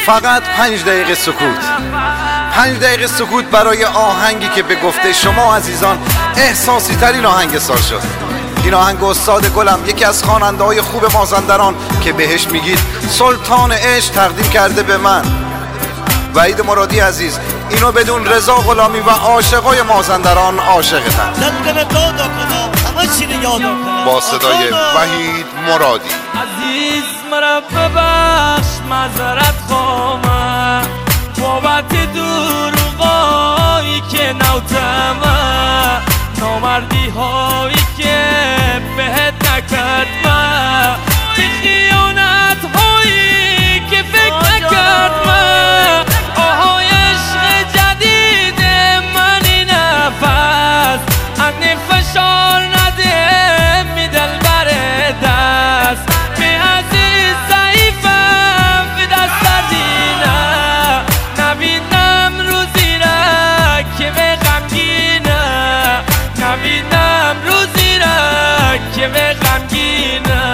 فقط 5 دقیقه سکوت، 5 دقیقه سکوت برای آهنگی که به گفته شما عزیزان احساسی ترین آهنگ سال شد. این آهنگ استاد گلم، یکی از خواننده های خوب مازندران که بهش میگید سلطان عشق، تقدیم کرده به من وحید مرادی عزیز. اینو بدون رضا غلامی و عاشقای مازندران عاشقتن. با صدای وحید مرادی. عزیز مرا ببخش، معذرت خواهم بابت دروغایی که نوتم، نامردی هایی که بهت نکردم، بی خیانت هایی که فکر نکردم. آهای عشق جدید من این نفس، انی فشار نده می دل بر دست. می عزیز ضعیفم به دست دردینه، نبینم روزی را که به غمگینه، نبینم روزی را که به غمگینه.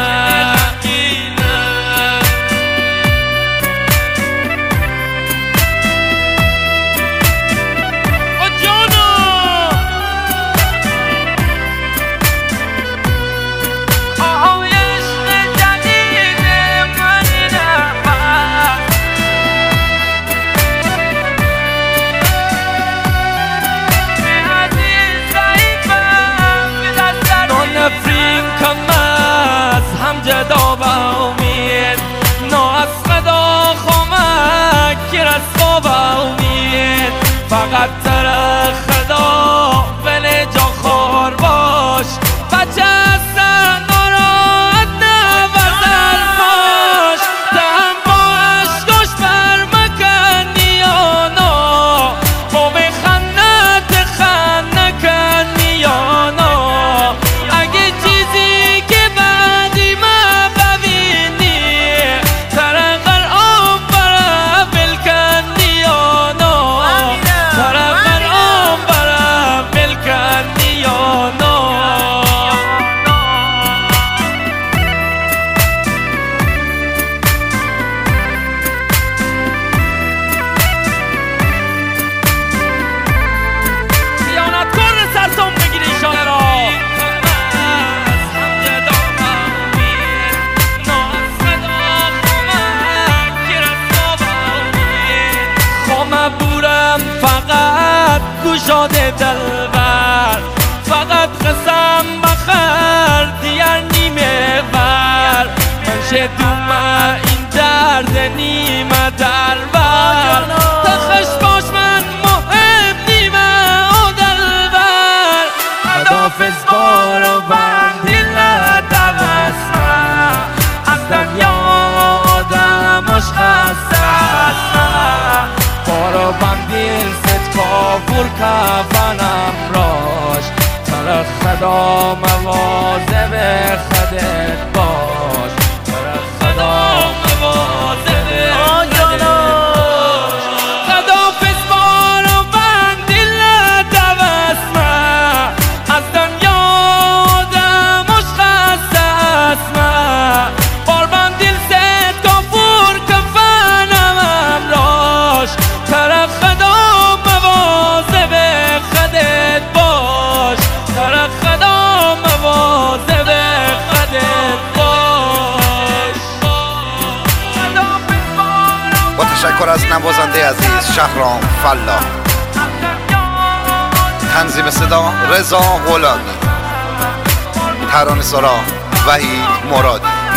جدا و امید نا از خدا خمک رسوا و امید، فقط تر خدا بله جا خور باش، بچه هستن ناراحت نوزر باش. دهم با عشقاش بر مکن نیانا، با بخنت خن نکن نیانا. اگه چیزی که فقط گوشاده دلبر، فقط قسم بخر دیگر نیمه ور. من شدوم این درد نیمه دربر، تخش باش من محب نیمه او دلبر. خدافز بارو بندی لدوسمه، از دنیا آدمش خسته بارو بندیل ست کافور کفنم راش. تر خدا مواظب خودت باش، تر خدا مواظب خودت باش. خدافز بارو بندیل دوسمه، از دنیا آدمش خسته اسمه. بار بندیل ست کافور کفنم راش، تر خدا مواظب خودت باش، تر خدا مواظب خودت باش. با تشکر از نوازنده عزیز شهرام فلاح. تنظیم صدا رضا غلامی، ترانه‌سرا وحید مرادی.